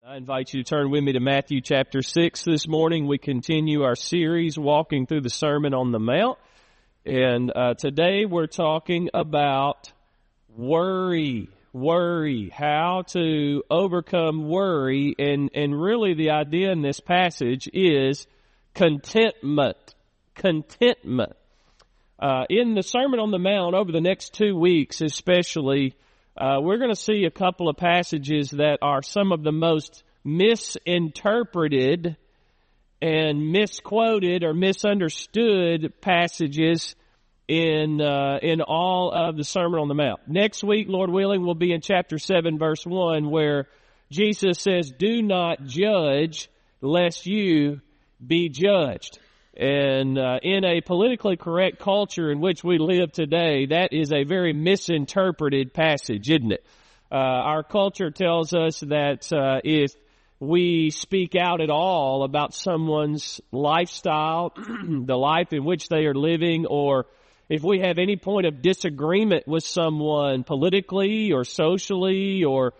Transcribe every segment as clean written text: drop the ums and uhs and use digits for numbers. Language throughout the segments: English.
I invite you to turn with me to Matthew chapter 6 this morning. We continue our series walking through the Sermon on the Mount. And today we're talking about worry, how to overcome worry. And really the idea in this passage is contentment. In the Sermon on the Mount over the next 2 weeks especially, we're going to see a couple of passages that are some of the most misinterpreted and misquoted or misunderstood passages in all of the Sermon on the Mount. Next week, Lord willing, we'll be in chapter 7, verse 1, where Jesus says, "Do not judge, lest you be judged." And in a politically correct culture in which we live today, that is a very misinterpreted passage, isn't it? Our culture tells us that if we speak out at all about someone's lifestyle, the life in which they are living, or if we have any point of disagreement with someone politically or socially or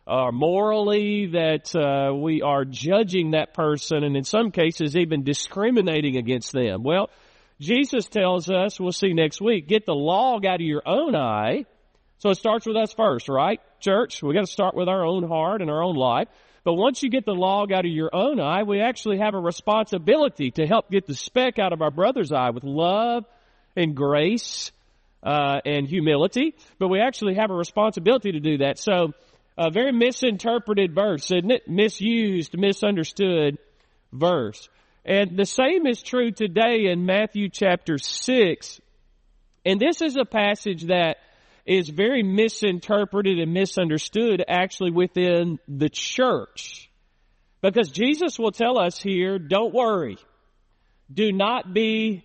morally, that we are judging that person and in some cases even discriminating against them. Well, Jesus tells us, we'll see next week, get the log out of your own eye. So it starts with us first, right? Church, we got to start with our own heart and our own life. But once you get the log out of your own eye, we actually have a responsibility to help get the speck out of our brother's eye with love and grace and humility. But we actually have a responsibility to do that. So a very misinterpreted verse, isn't it? Misused, misunderstood verse. And the same is true today in Matthew chapter 6. And this is a passage that is very misinterpreted and misunderstood actually within the church. Because Jesus will tell us here, don't worry. Do not be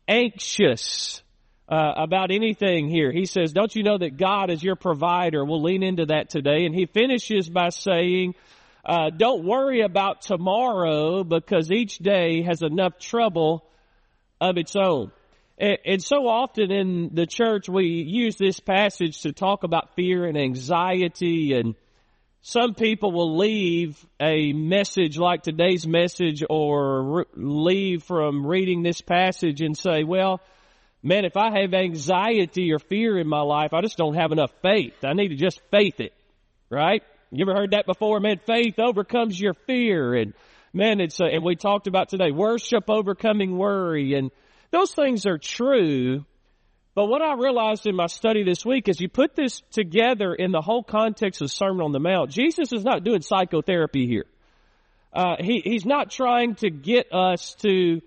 anxious about anything here. He says, don't you know that God is your provider? We'll lean into that today. And he finishes by saying, don't worry about tomorrow because each day has enough trouble of its own. And so often in the church we use this passage to talk about fear and anxiety, and some people will leave a message like today's message or leave from reading this passage and say, well, man, if I have anxiety or fear in my life, I just don't have enough faith. I need to just faith it, right? You ever heard that before? Man, faith overcomes your fear. And man, and we talked about today, worship overcoming worry. And those things are true. But what I realized in my study this week is you put this together in the whole context of Sermon on the Mount. Jesus is not doing psychotherapy here. He's not trying to get us to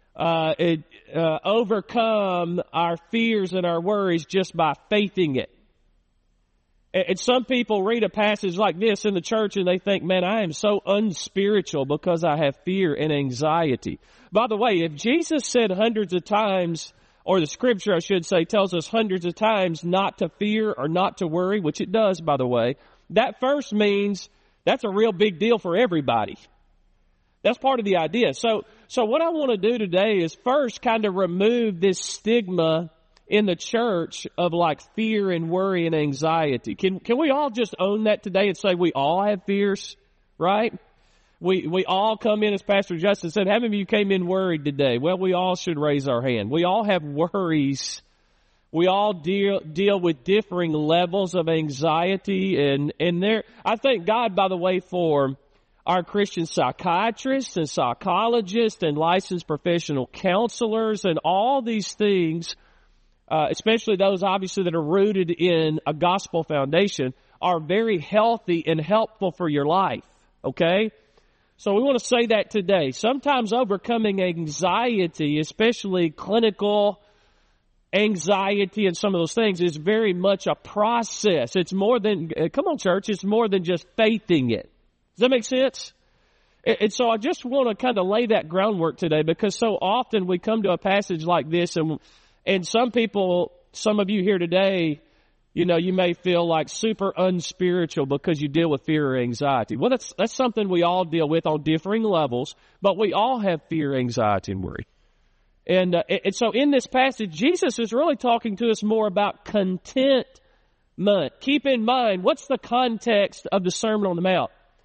overcome our fears and our worries just by faithing it. And some people read a passage like this in the church and they think, man, I am so unspiritual because I have fear and anxiety. By the way, if Jesus said hundreds of times, or the scripture I should say tells us hundreds of times not to fear or not to worry, which it does, by the way, that first means that's a real big deal for everybody. That's part of the idea. So what I want to do today is first kind of remove this stigma in the church of like fear and worry and anxiety. Can we all just own that today and say we all have fears, right? We all come in, as Pastor Justin said, how many of you came in worried today? Well, we all should raise our hand. We all have worries. We all deal with differing levels of anxiety, and I thank God, by the way, for our Christian psychiatrists and psychologists and licensed professional counselors and all these things, especially those obviously that are rooted in a gospel foundation, are very healthy and helpful for your life, okay? So we want to say that today. Sometimes overcoming anxiety, especially clinical anxiety and some of those things, is very much a process. It's more than, come on church, it's more than just faithing it. Does that make sense? And so I just want to kind of lay that groundwork today, because so often we come to a passage like this and some people, some of you here today, you know, you may feel like super unspiritual because you deal with fear or anxiety. Well, that's something we all deal with on differing levels, but we all have fear, anxiety, and worry. And so in this passage, Jesus is really talking to us more about contentment. Keep in mind, what's the context of the Sermon on the Mount?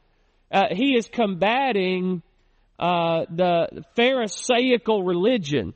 he is combating the Pharisaical religion.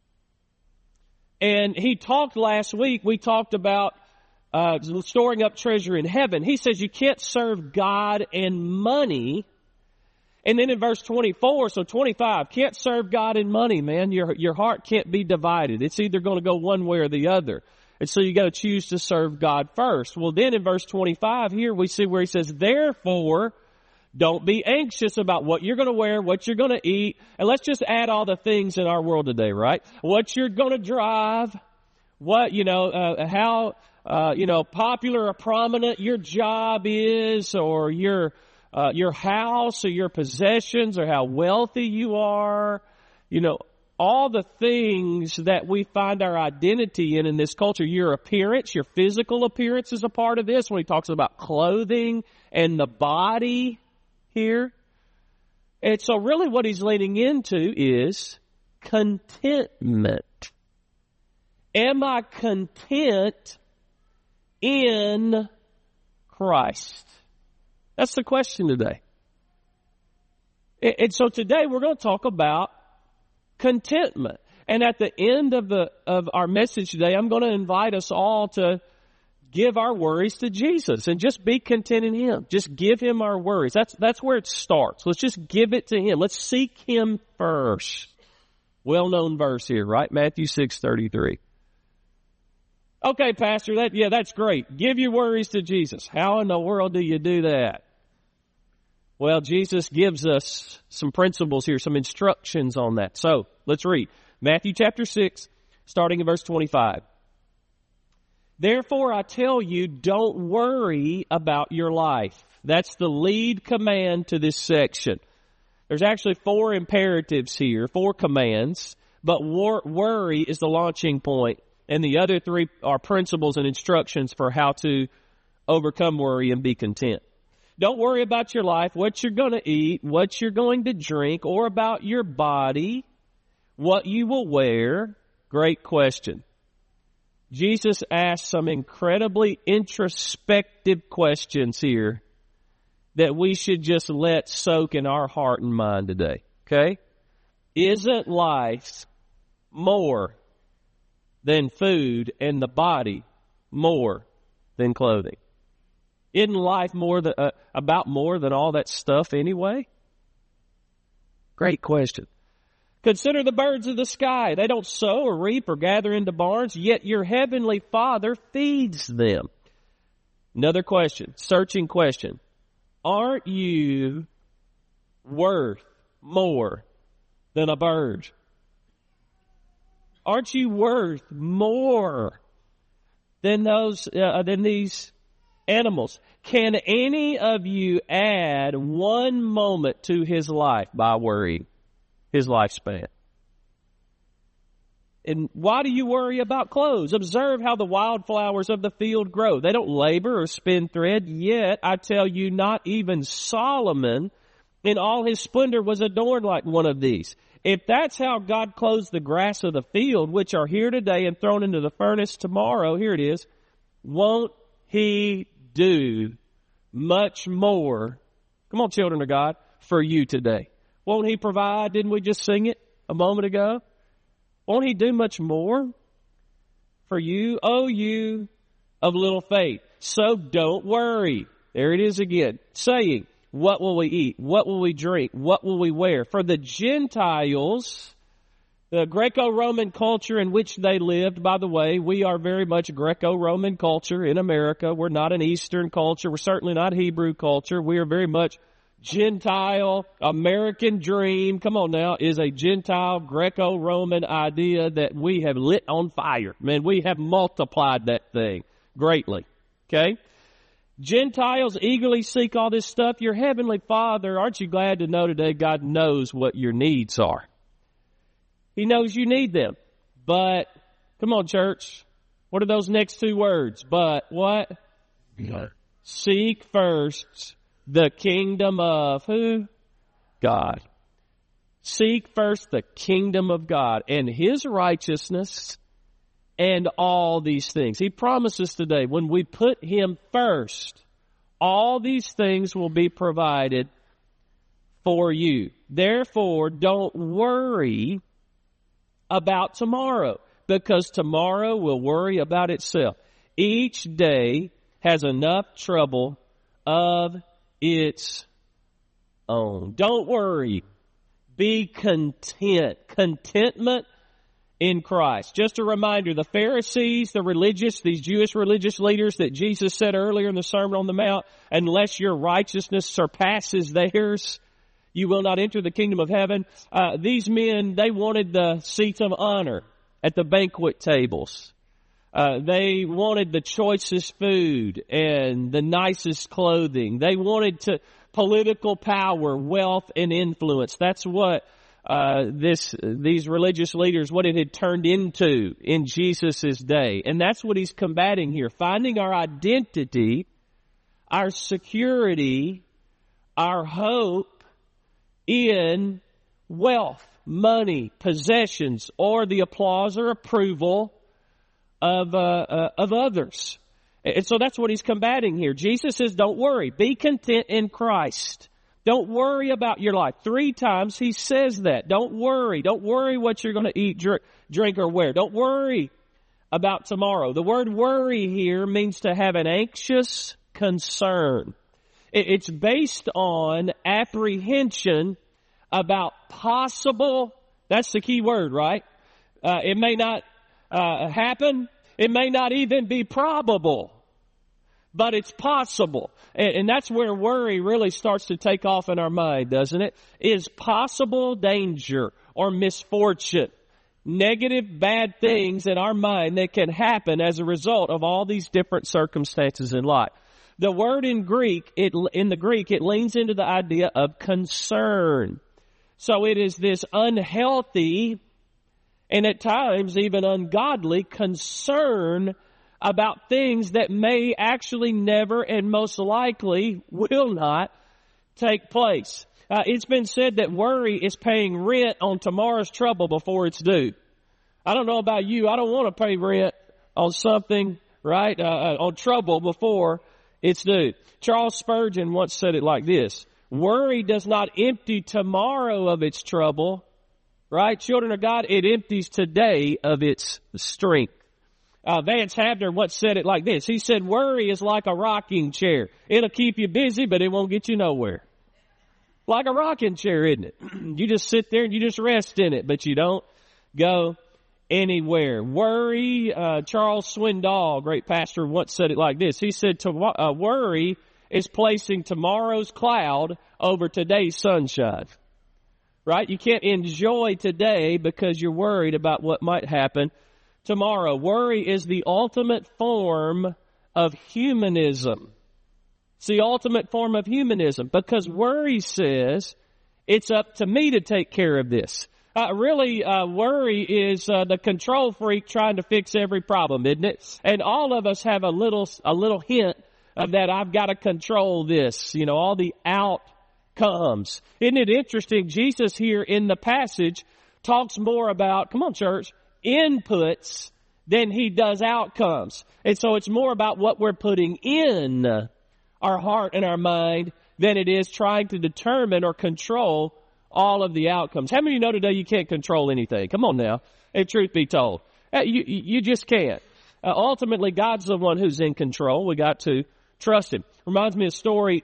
And he talked last week, we talked about storing up treasure in heaven. He says you can't serve God and money. And then in verse 24, so 25, can't serve God and money, man. Your heart can't be divided. It's either going to go one way or the other. And so you got to choose to serve God first. Well, then in verse 25 here, we see where he says, therefore, don't be anxious about what you're going to wear, what you're going to eat. And let's just add all the things in our world today, right? What you're going to drive, what, how, popular or prominent your job is, or your house or your possessions, or how wealthy you are, all the things that we find our identity in this culture. Your appearance, your physical appearance is a part of this when he talks about clothing and the body here. And so really what he's leaning into is contentment. Am I content in Christ? That's the question today. And so today we're going to talk about contentment. And at the end of our message today, I'm going to invite us all to give our worries to Jesus and just be content in Him. Just give Him our worries. That's where it starts. Let's just give it to Him. Let's seek Him first. Well-known verse here, right? Matthew 6:33. Okay, Pastor, that's great. Give your worries to Jesus. How in the world do you do that? Well, Jesus gives us some principles here, some instructions on that. So, let's read. Matthew chapter 6, starting in verse 25. Therefore, I tell you, don't worry about your life. That's the lead command to this section. There's actually 4 imperatives here, 4 commands, but worry is the launching point. And the other 3 are principles and instructions for how to overcome worry and be content. Don't worry about your life, what you're going to eat, what you're going to drink, or about your body, what you will wear. Great question. Jesus asked some incredibly introspective questions here that we should just let soak in our heart and mind today. Okay? Isn't life more than food and the body more than clothing? Isn't life about more than all that stuff anyway? Great question. Consider the birds of the sky. They don't sow or reap or gather into barns, yet your heavenly Father feeds them. Another question, searching question. Aren't you worth more than a bird? Aren't you worth more than these animals? Can any of you add 1 moment to his life by worrying? His lifespan. And why do you worry about clothes? Observe how the wildflowers of the field grow. They don't labor or spin thread, yet I tell you, not even Solomon in all his splendor was adorned like one of these. If that's how God clothes the grass of the field, which are here today and thrown into the furnace tomorrow, here it is, won't He do much more, come on, children of God, for you today? Won't He provide? Didn't we just sing it a moment ago? Won't He do much more for you? Oh, you of little faith. So don't worry. There it is again. Saying, what will we eat? What will we drink? What will we wear? For the Gentiles, the Greco-Roman culture in which they lived, by the way, we are very much Greco-Roman culture in America. We're not an Eastern culture. We're certainly not Hebrew culture. We are very much Gentile, American dream, come on now, is a Gentile, Greco-Roman idea that we have lit on fire. Man, we have multiplied that thing greatly. Okay? Gentiles eagerly seek all this stuff. Your heavenly Father, aren't you glad to know today God knows what your needs are? He knows you need them. But, come on, church, what are those next 2 words? But what? No. Seek first the kingdom of who? God. Seek first the kingdom of God and His righteousness and all these things. He promises today, when we put Him first, all these things will be provided for you. Therefore, don't worry about tomorrow, because tomorrow will worry about itself. Each day has enough trouble of its own. Don't worry. Be content. Contentment in Christ. Just a reminder, the Pharisees, these Jewish religious leaders that Jesus said earlier in the Sermon on the Mount, unless your righteousness surpasses theirs, you will not enter the kingdom of heaven. These men, they wanted the seats of honor at the banquet tables. They wanted the choicest food and the nicest clothing. They wanted political power, wealth, and influence. That's what these religious leaders, what it had turned into in Jesus' day. And that's what he's combating here. Finding our identity, our security, our hope in wealth, money, possessions, or the applause or approval of others. And so that's what he's combating here. Jesus says, don't worry. Be content in Christ. Don't worry about your life. 3 times he says that. Don't worry. Don't worry what you're going to eat, drink, or wear. Don't worry about tomorrow. The word worry here means to have an anxious concern. It's based on apprehension about possible, that's the key word, right? It may not happen. It may not even be probable, but it's possible. And that's where worry really starts to take off in our mind, doesn't it? Is possible danger or misfortune, negative, bad things in our mind that can happen as a result of all these different circumstances in life. The word in the Greek, it leans into the idea of concern. So it is this unhealthy and at times even ungodly concern about things that may actually never and most likely will not take place. It's been said that worry is paying rent on tomorrow's trouble before it's due. I don't know about you. I don't want to pay rent on something, right, on trouble before it's due. Charles Spurgeon once said it like this: worry does not empty tomorrow of its trouble, right? Children of God, it empties today of its strength. Vance Havner once said it like this. He said, worry is like a rocking chair. It'll keep you busy, but it won't get you nowhere. Like a rocking chair, isn't it? You just sit there and you just rest in it, but you don't go anywhere. Worry, Charles Swindoll, great pastor, once said it like this. He said, worry is placing tomorrow's cloud over today's sunshine. Right? You can't enjoy today because you're worried about what might happen tomorrow. Worry is the ultimate form of humanism. It's the ultimate form of humanism because worry says it's up to me to take care of this. Worry is the control freak trying to fix every problem, isn't it? And all of us have a little hint of that. I've got to control this, all the outcomes. Isn't it interesting? Jesus here in the passage talks more about, come on church, inputs than he does outcomes. And so it's more about what we're putting in our heart and our mind than it is trying to determine or control all of the outcomes. How many of you know today you can't control anything? Come on now. If truth be told. You just can't. Ultimately, God's the one who's in control. We got to trust him. Reminds me of a story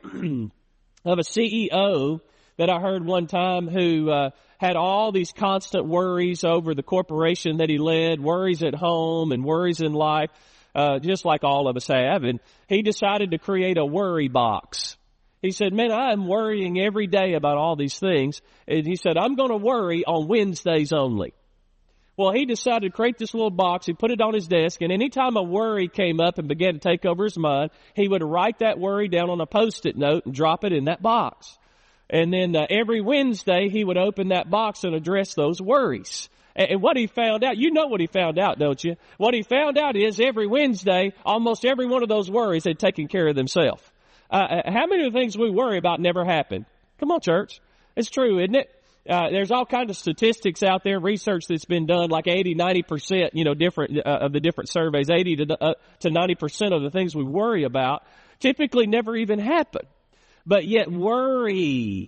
of a CEO that I heard one time who had all these constant worries over the corporation that he led, worries at home and worries in life, just like all of us have. And he decided to create a worry box. He said, man, I'm worrying every day about all these things. And he said, I'm going to worry on Wednesdays only. Well, he decided to create this little box. He put it on his desk, and anytime a worry came up and began to take over his mind, he would write that worry down on a Post-it note and drop it in that box. And then every Wednesday, he would open that box and address those worries. And what he found out, you know what he found out, don't you? What he found out is every Wednesday, almost every one of those worries had taken care of themselves. How many of the things we worry about never happen? Come on, church. It's true, isn't it? There's all kinds of statistics out there, research that's been done, like 80-90%, different of the different surveys, 80 to 90% of the things we worry about typically never even happen. But yet worry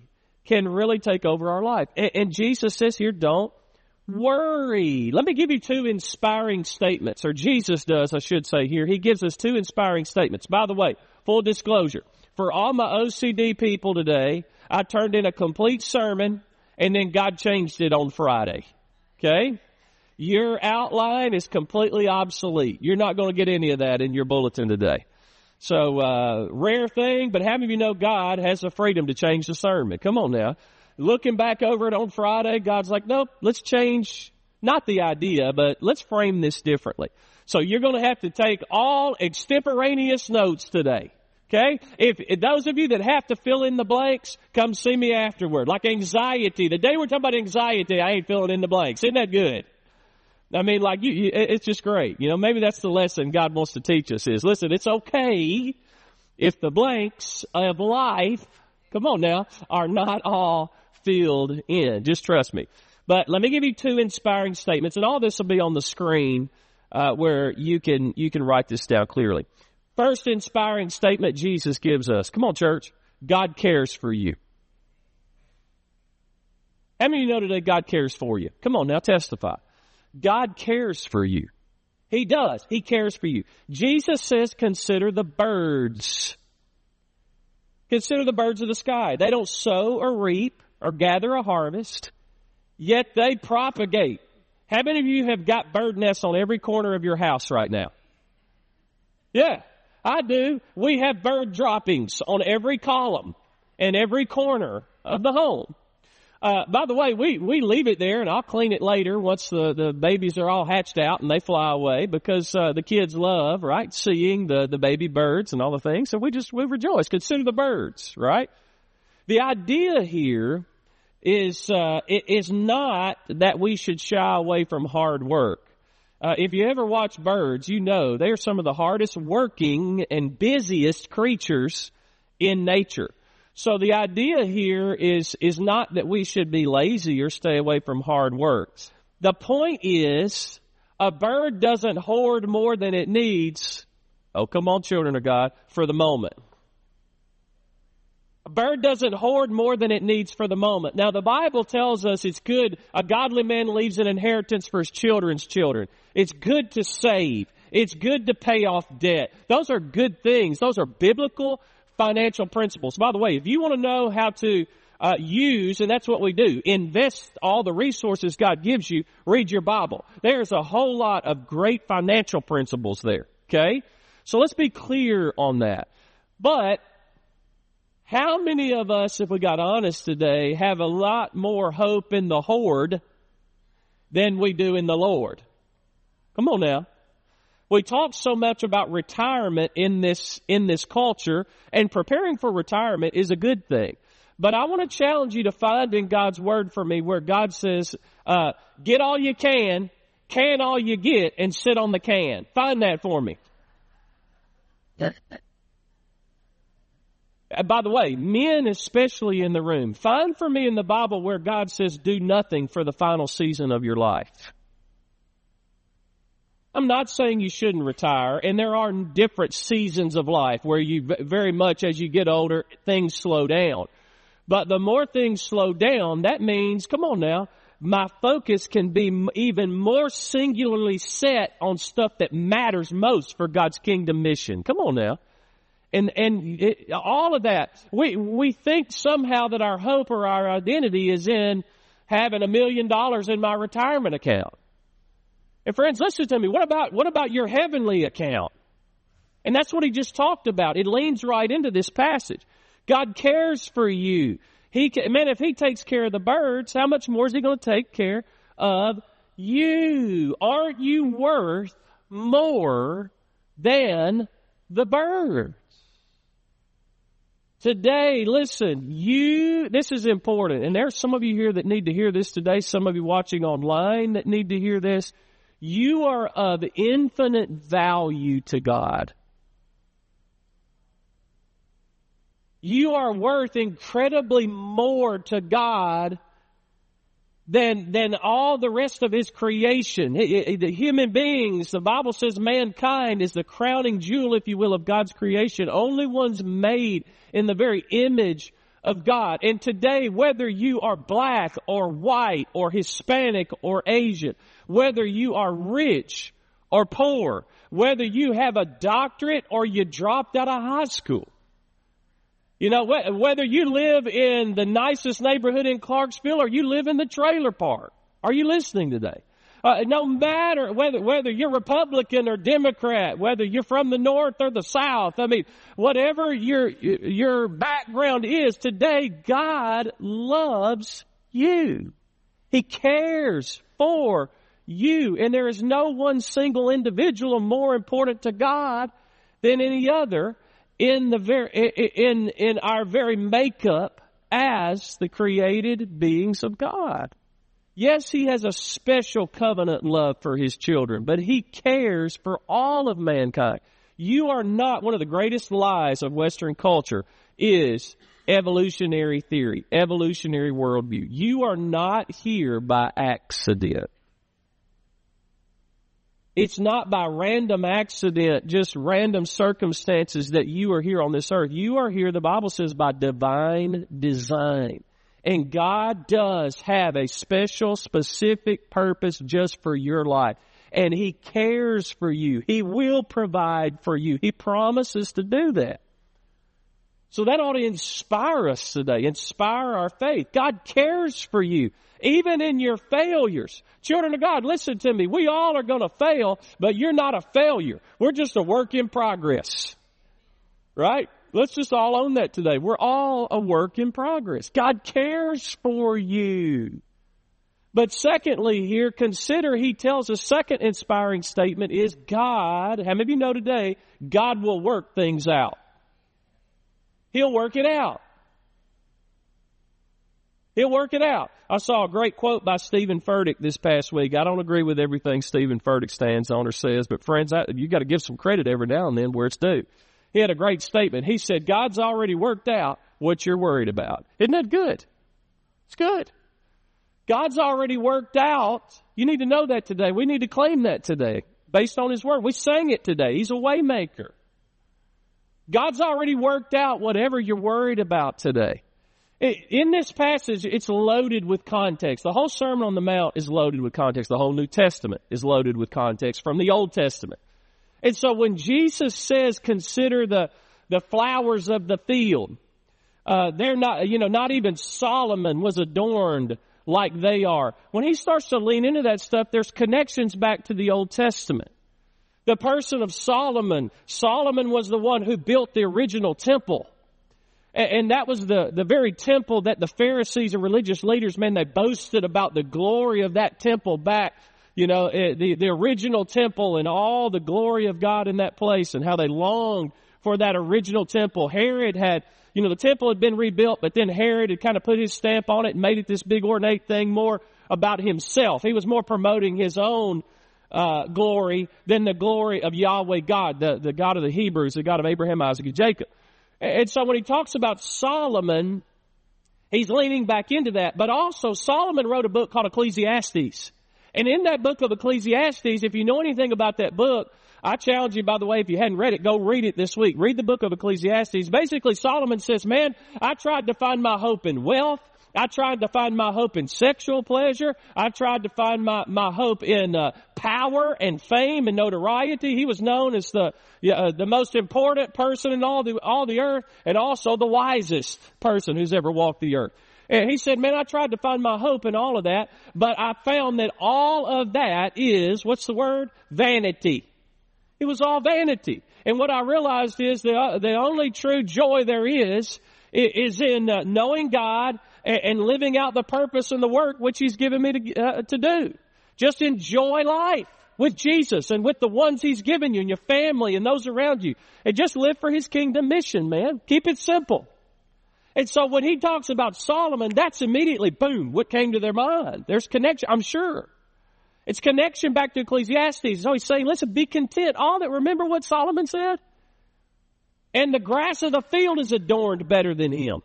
can really take over our life. And Jesus says here, don't worry. Let me give you two inspiring statements, or Jesus does, I should say here. He gives us two inspiring statements. By the way, full disclosure, for all my OCD people today, I turned in a complete sermon and then God changed it on Friday. Okay? Your outline is completely obsolete. You're not going to get any of that in your bulletin today. So, rare thing, but how many of you know God has the freedom to change the sermon? Come on now. Looking back over it on Friday, God's like, nope, let's change, not the idea, but let's frame this differently. So you're going to have to take all extemporaneous notes today. Okay? If those of you that have to fill in the blanks, come see me afterward. Like anxiety. The day we're talking about anxiety, I ain't filling in the blanks. Isn't that good? I mean, like, it's just great. You know, maybe that's the lesson God wants to teach us is, listen, it's okay if the blanks of life, come on now, are not all filled in. Just trust me. But let me give you two inspiring statements, and all this will be on the screen, where you can write this down clearly. First inspiring statement Jesus gives us. Come on, church. God cares for you. How many of you know today God cares for you? Come on now, testify. God cares for you. He does. He cares for you. Jesus says, consider the birds. Consider the birds of the sky. They don't sow or reap or gather a harvest, yet they propagate. How many of you have got bird nests on every corner of your house right now? Yeah, I do. We have bird droppings on every column and every corner of the home. By the way, we leave it there, and I'll clean it later once the babies are all hatched out and they fly away, because the kids love, right, seeing the baby birds and all the things. So we rejoice. Consider the birds, right? The idea here is not that we should shy away from hard work. If you ever watch birds, you know they are some of the hardest working and busiest creatures in nature. So the idea here is not that we should be lazy or stay away from hard work. The point is, a bird doesn't hoard more than it needs. Oh, come on, children of God, for the moment. A bird doesn't hoard more than it needs for the moment. Now, the Bible tells us it's good. A godly man leaves an inheritance for his children's children. It's good to save. It's good to pay off debt. Those are good things. Those are biblical financial principles. By the way, if you want to know how to use, and that's what we do, invest all the resources God gives you, read your Bible. There's a whole lot of great financial principles there, okay? So let's be clear on that. But how many of us, if we got honest today, have a lot more hope in the hoard than we do in the Lord? Come on now. We talk so much about retirement in this culture, and preparing for retirement is a good thing. But I want to challenge you to find in God's Word for me where God says, get all you can all you get, and sit on the can. Find that for me. By the way, men especially in the room, find for me in the Bible where God says do nothing for the final season of your life. I'm not saying you shouldn't retire, and there are different seasons of life where you very much, as you get older, things slow down. But the more things slow down, that means, come on now, my focus can be even more singularly set on stuff that matters most for God's kingdom mission. Come on now. And all of that, we think somehow that our hope or our identity is in having $1 million in my retirement account. And friends, listen to me. What about your heavenly account? And that's what he just talked about. It leans right into this passage. God cares for you. If he takes care of the birds, how much more is he going to take care of you? Aren't you worth more than the birds? Today, listen, this is important. And there's some of you here that need to hear this today. Some of you watching online that need to hear this. You are of infinite value to God. You are worth incredibly more to God than all the rest of His creation. The human beings, the Bible says mankind is the crowning jewel, if you will, of God's creation. Only ones made in the very image of God. And today, whether you are black or white or Hispanic or Asian, whether you are rich or poor, whether you have a doctorate or you dropped out of high school, you know, whether you live in the nicest neighborhood in Clarksville or you live in the trailer park. Are you listening today? No matter whether you're Republican or Democrat, whether you're from the North or the South, I mean, whatever your background is, today God loves you. He cares for you. And there is no one single individual more important to God than any other in our very makeup as the created beings of God. Yes, He has a special covenant love for His children, but He cares for all of mankind. You are not, one of the greatest lies of Western culture is evolutionary theory, evolutionary worldview. You are not here by accident. It's not by random accident, just random circumstances that you are here on this earth. You are here, the Bible says, by divine design. And God does have a special, specific purpose just for your life. And He cares for you. He will provide for you. He promises to do that. So that ought to inspire us today, inspire our faith. God cares for you, even in your failures. Children of God, listen to me. We all are going to fail, but you're not a failure. We're just a work in progress. Right? Let's just all own that today. We're all a work in progress. God cares for you. But secondly here, consider, He tells us, second inspiring statement is God, how many of you know today, God will work things out. He'll work it out. He'll work it out. I saw a great quote by Stephen Furtick this past week. I don't agree with everything Stephen Furtick stands on or says, but friends, you got to give some credit every now and then where it's due. He had a great statement. He said, God's already worked out what you're worried about. Isn't that good? It's good. God's already worked out. You need to know that today. We need to claim that today based on His Word. We sang it today. He's a way maker. God's already worked out whatever you're worried about today. In this passage, it's loaded with context. The whole Sermon on the Mount is loaded with context. The whole New Testament is loaded with context from the Old Testament. And so when Jesus says, consider the flowers of the field, they're not, not even Solomon was adorned like they are. When He starts to lean into that stuff, there's connections back to the Old Testament. The person of Solomon was the one who built the original temple. And that was the very temple that the Pharisees and religious leaders, man, they boasted about the glory of that temple back, the original temple and all the glory of God in that place and how they longed for that original temple. Herod had, the temple had been rebuilt, but then Herod had kind of put his stamp on it and made it this big ornate thing more about himself. He was more promoting his own glory than the glory of Yahweh God, the God of the Hebrews, the God of Abraham, Isaac, and Jacob. And so when he talks about Solomon, he's leaning back into that. But also Solomon wrote a book called Ecclesiastes. And in that book of Ecclesiastes, if you know anything about that book, I challenge you, by the way, if you hadn't read it, go read it this week. Read the book of Ecclesiastes. Basically, Solomon says, man, I tried to find my hope in wealth. I tried to find my hope in sexual pleasure. I tried to find my hope in power and fame and notoriety. He was known as the most important person in all the earth, and also the wisest person who's ever walked the earth. And he said, man, I tried to find my hope in all of that, but I found that all of that is, what's the word? Vanity. It was all vanity. And what I realized is the only true joy there is in knowing God and living out the purpose and the work which He's given me to do. Just enjoy life with Jesus and with the ones He's given you and your family and those around you. And just live for His kingdom mission, man. Keep it simple. And so when he talks about Solomon, that's immediately, boom, what came to their mind. There's connection, I'm sure. It's connection back to Ecclesiastes. So he's saying, listen, be content. Remember what Solomon said? And the grass of the field is adorned better than him.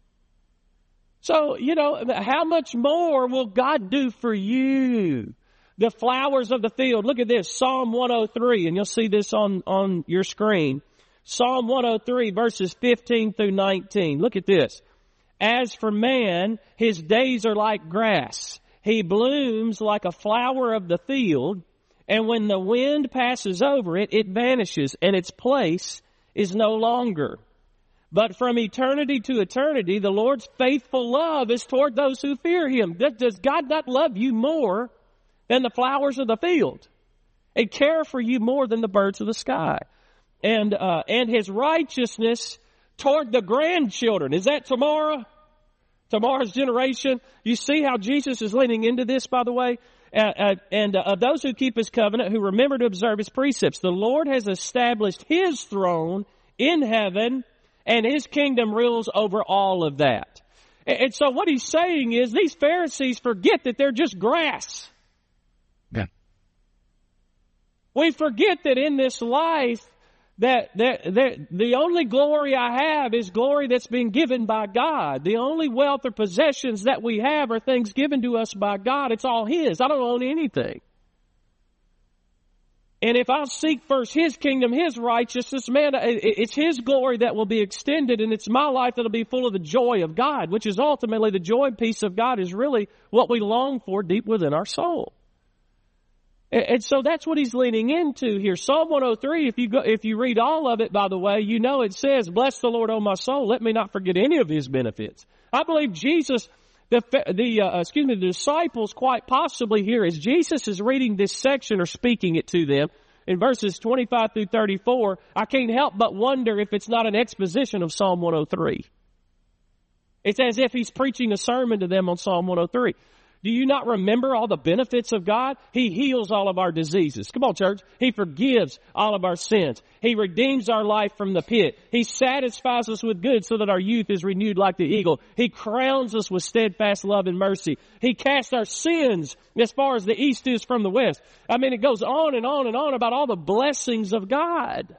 So, how much more will God do for you? The flowers of the field. Look at this, Psalm 103, and you'll see this on your screen. Psalm 103, verses 15 through 19. Look at this. As for man, his days are like grass. He blooms like a flower of the field, and when the wind passes over it, it vanishes, and its place is no longer. But from eternity to eternity, the Lord's faithful love is toward those who fear Him. Does God not love you more than the flowers of the field, and care for you more than the birds of the sky? And His righteousness toward the grandchildren. Is that tomorrow? Tomorrow's generation? You see how Jesus is leaning into this, by the way? Those who keep His covenant, who remember to observe His precepts. The Lord has established His throne in heaven, and His kingdom rules over all of that. And so what He's saying is these Pharisees forget that they're just grass. Yeah. We forget that in this life, that the only glory I have is glory that's been given by God. The only wealth or possessions that we have are things given to us by God. It's all His. I don't own anything. And if I seek first His kingdom, His righteousness, man, it's His glory that will be extended, and it's my life that'll be full of the joy of God, which is ultimately the joy and peace of God is really what we long for deep within our soul. And so that's what He's leaning into here. Psalm 103, if you read all of it, by the way, you know it says, "Bless the Lord, O my soul, let me not forget any of His benefits." I believe Jesus, the disciples quite possibly here, as Jesus is reading this section or speaking it to them, in verses 25 through 34, I can't help but wonder if it's not an exposition of Psalm 103. It's as if He's preaching a sermon to them on Psalm 103. Do you not remember all the benefits of God? He heals all of our diseases. Come on, church. He forgives all of our sins. He redeems our life from the pit. He satisfies us with good so that our youth is renewed like the eagle. He crowns us with steadfast love and mercy. He casts our sins as far as the east is from the west. I mean, it goes on and on and on about all the blessings of God.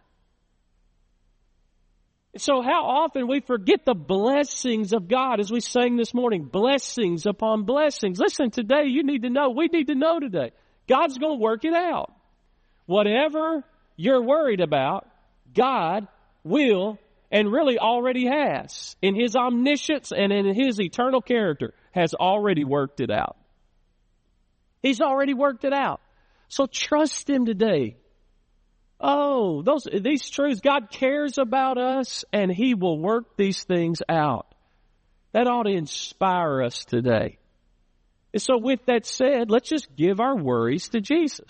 So how often we forget the blessings of God as we sang this morning. Blessings upon blessings. Listen, today you need to know, we need to know today, God's going to work it out. Whatever you're worried about, God will and really already has, in His omniscience and in His eternal character, has already worked it out. He's already worked it out. So trust Him today. Oh, these truths, God cares about us and He will work these things out. That ought to inspire us today. And so with that said, let's just give our worries to Jesus.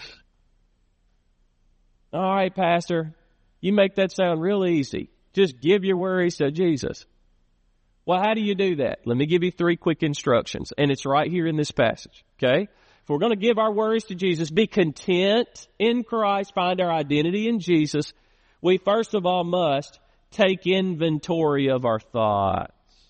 All right, Pastor, you make that sound real easy. Just give your worries to Jesus. Well, how do you do that? Let me give you 3 quick instructions, and it's right here in this passage, okay? If we're going to give our worries to Jesus, be content in Christ, find our identity in Jesus, we first of all must take inventory of our thoughts.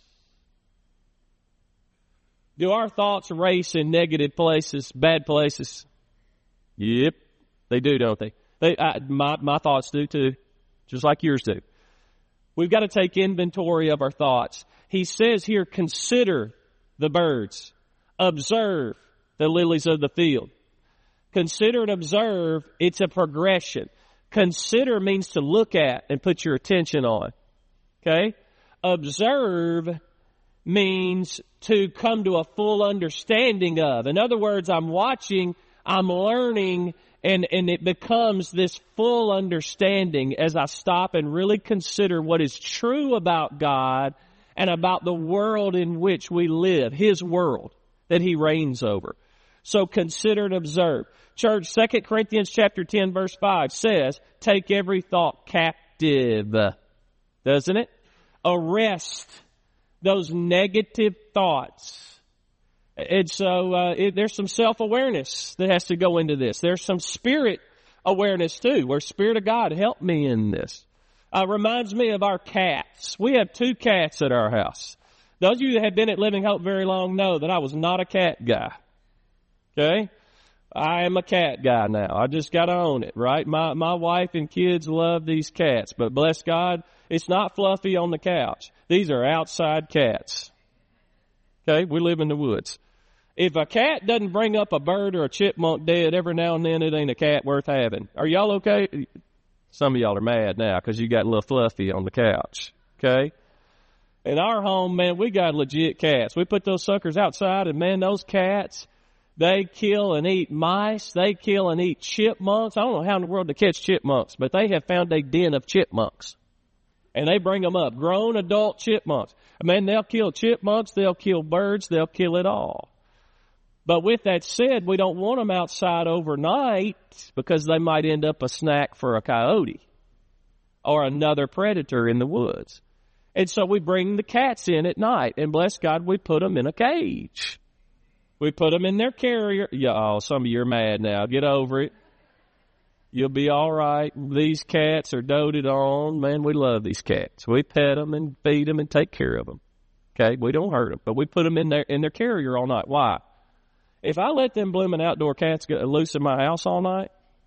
Do our thoughts race in negative places, bad places? Yep, they do, don't they? My thoughts do too, just like yours do. We've got to take inventory of our thoughts. He says here, consider the birds, observe the lilies of the field. Consider and observe, it's a progression. Consider means to look at and put your attention on. Okay? Observe means to come to a full understanding of. In other words, I'm watching, I'm learning, and it becomes this full understanding as I stop and really consider what is true about God and about the world in which we live, His world that He reigns over. So consider and observe. Church, 2 Corinthians chapter 10 verse 5 says, take every thought captive. Doesn't it? Arrest those negative thoughts. And so there's some self-awareness that has to go into this. There's some spirit awareness too, where Spirit of God, help me in this. Reminds me of our cats. We have 2 cats at our house. Those of you that have been at Living Hope very long know that I was not a cat guy. Okay? I am a cat guy now. I just got to own it, right? My wife and kids love these cats, but bless God, it's not Fluffy on the couch. These are outside cats. Okay? We live in the woods. If a cat doesn't bring up a bird or a chipmunk dead every now and then, it ain't a cat worth having. Are y'all okay? Some of y'all are mad now because you got a little Fluffy on the couch. Okay? In our home, man, we got legit cats. We put those suckers outside, and man, those cats, they kill and eat mice. They kill and eat chipmunks. I don't know how in the world to catch chipmunks, but they have found a den of chipmunks. And they bring them up, grown adult chipmunks. Man, they'll kill chipmunks, they'll kill birds, they'll kill it all. But with that said, we don't want them outside overnight because they might end up a snack for a coyote or another predator in the woods. And so we bring the cats in at night, and bless God, we put them in a cage. We put them in their carrier. Oh, some of you are mad now. Get over it. You'll be all right. These cats are doted on. Man, we love these cats. We pet them and feed them and take care of them. Okay, we don't hurt them, but we put them in their carrier all night. Why? If I let them blooming outdoor cats get loose in my house all night,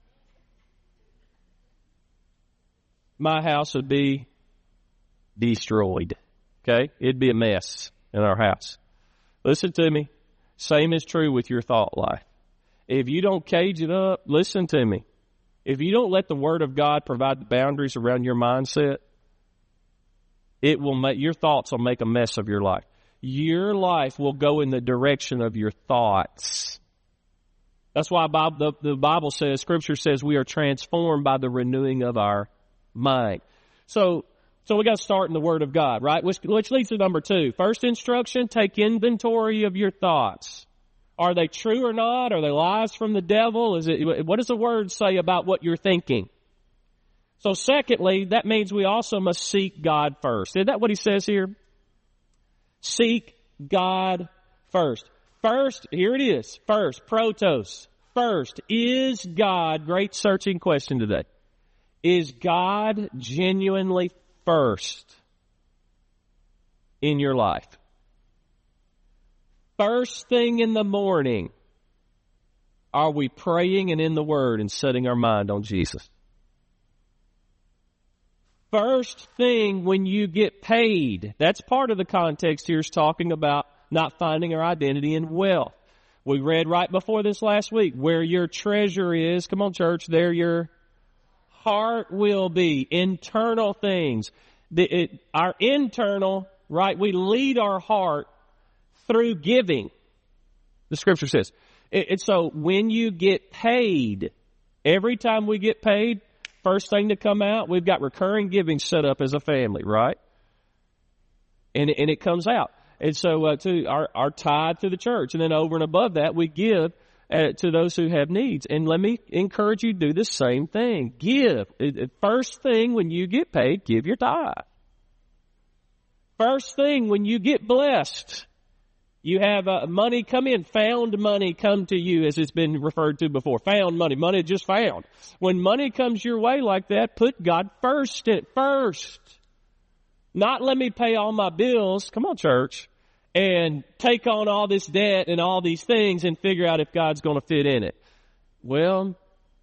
my house would be destroyed. Okay? It'd be a mess in our house. Listen to me. Same is true with your thought life. If you don't cage it up, listen to me. If you don't let the Word of God provide the boundaries around your mindset, it will make your thoughts will make a mess of your life. Your life will go in the direction of your thoughts. That's why the Bible says, Scripture says, we are transformed by the renewing of our mind. So we got to start in the Word of God, right? Which leads to number 2. First instruction, take inventory of your thoughts. Are they true or not? Are they lies from the devil? What does the Word say about what you're thinking? So secondly, that means we also must seek God first. Isn't that what he says here? Seek God first. First, here it is. First, protos. First, is God, great searching question today. Is God genuinely first in your life? First thing in the morning, are we praying and in the Word and setting our mind on Jesus? First thing when you get paid, that's part of the context here is talking about not finding our identity in wealth. We read right before this last week, where your treasure is, come on church, there your heart will be. Internal things. Our internal, right, we lead our heart through giving. The Scripture says. So when you get paid, every time we get paid, first thing to come out, we've got recurring giving set up as a family, right? And it comes out. And so to our tithe to the church. And then over and above that, we give to those who have needs. And let me encourage you to do the same thing. Give. First thing when you get paid, give your tithe. First thing when you get blessed, you have money come in, found money come to you, as it's been referred to before. Found money, money just found. When money comes your way like that, put God first at first. Not let me pay all my bills, come on church, and take on all this debt and all these things and figure out if God's going to fit in it. Well,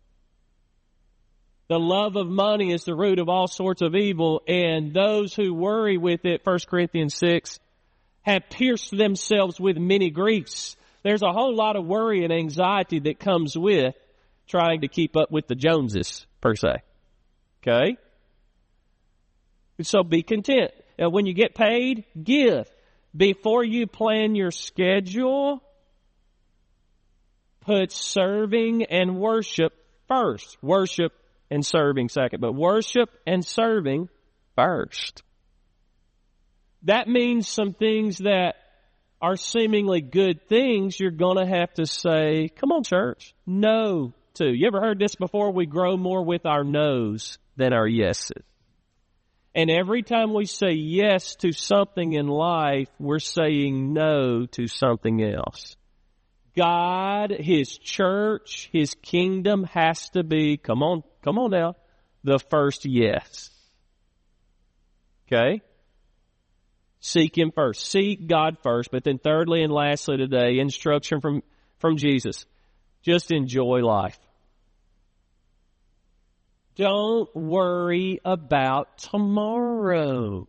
the love of money is the root of all sorts of evil, and those who worry with it, 1 Corinthians 6, have pierced themselves with many griefs. There's a whole lot of worry and anxiety that comes with trying to keep up with the Joneses, per se. Okay? So be content. When you get paid, give. Before you plan your schedule, put serving and worship first. Worship and serving second. But worship and serving first. That means some things that are seemingly good things, you're going to have to say, come on, church, no to. You ever heard this before? We grow more with our no's than our yeses. And every time we say yes to something in life, we're saying no to something else. God, His church, His kingdom has to be, come on now, the first yes. Okay? Seek Him first. Seek God first. But then thirdly and lastly today, instruction from Jesus. Just enjoy life. Don't worry about tomorrow.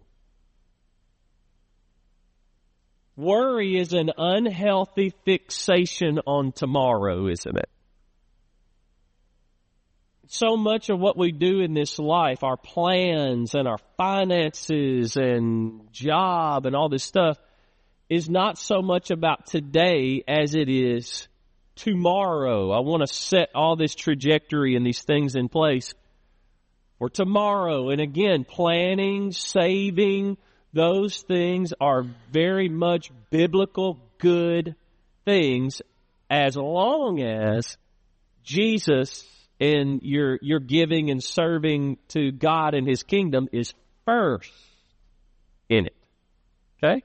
Worry is an unhealthy fixation on tomorrow, isn't it? so much of what we do in this life, our plans and our finances and job and all this stuff, is not so much about today as it is tomorrow. I want to set all this trajectory and these things in place for tomorrow. And again, planning, saving, those things are very much biblical, good things, as long as Jesus and your giving and serving to God and His kingdom is first in it. Okay?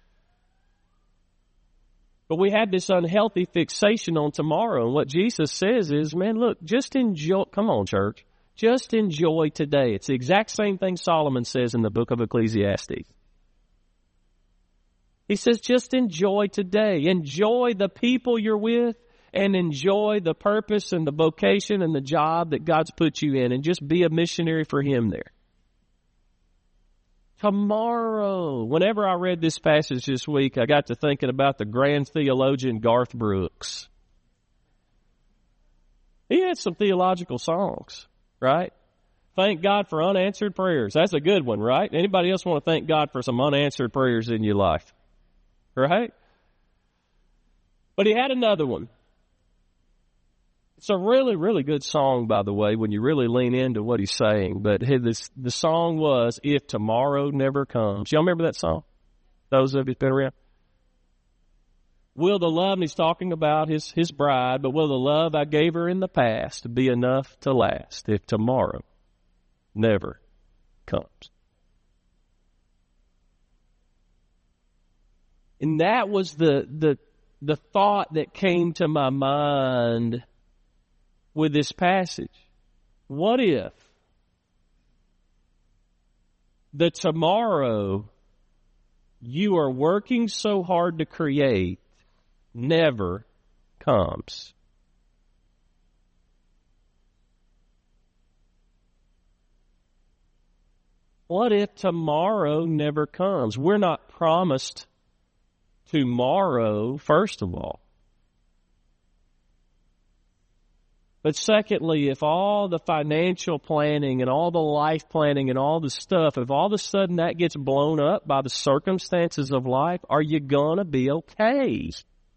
But we have this unhealthy fixation on tomorrow. And what Jesus says is, man, look, just enjoy. Come on, church. Just enjoy today. It's the exact same thing Solomon says in the book of Ecclesiastes. He says, just enjoy today. Enjoy the people you're with and enjoy the purpose and the vocation and the job that God's put you in, and just be a missionary for Him there. Tomorrow. Whenever I read this passage this week, I got to thinking about the grand theologian Garth Brooks. He had some theological songs, right? Thank God for unanswered prayers. That's a good one, right? Anybody else want to thank God for some unanswered prayers in your life? Right? But he had another one. It's a really, really good song, by the way, when you really lean into what he's saying. But the song was, If Tomorrow Never Comes. Y'all remember that song? Those of you who've been around? Will the love, and he's talking about his bride, but will the love I gave her in the past be enough to last if tomorrow never comes? And that was the thought that came to my mind with this passage. What if the tomorrow you are working so hard to create never comes? What if tomorrow never comes? We're not promised tomorrow, first of all. But secondly, if all the financial planning and all the life planning and all the stuff, if all of a sudden that gets blown up by the circumstances of life, are you going to be okay?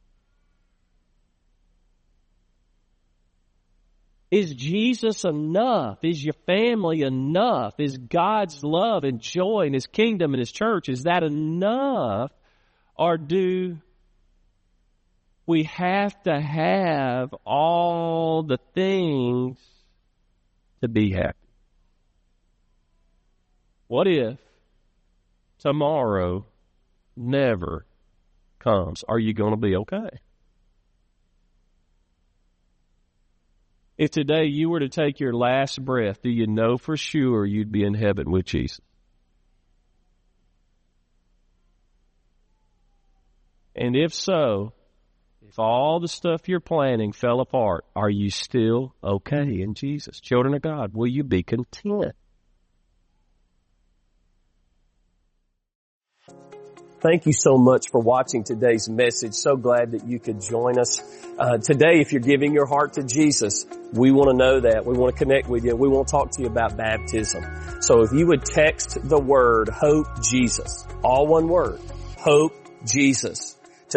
Is Jesus enough? Is your family enough? Is God's love and joy and His kingdom and His church, is that enough? Or do we have to have all the things to be happy? What if tomorrow never comes? Are you going to be okay? If today you were to take your last breath, do you know for sure you'd be in heaven with Jesus? And if so, if all the stuff you're planning fell apart, are you still okay in Jesus? Children of God, will you be content? Thank you so much for watching today's message. So glad that you could join us. Today, if you're giving your heart to Jesus, we want to know that. We want to connect with you. We want to talk to you about baptism. So if you would text the word Hope Jesus, all one word, Hope Jesus, to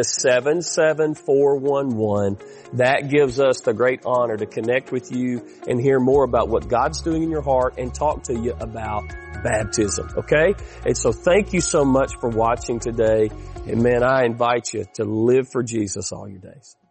77411. That gives us the great honor to connect with you and hear more about what God's doing in your heart and talk to you about baptism, okay? And so thank you so much for watching today. And man, I invite you to live for Jesus all your days.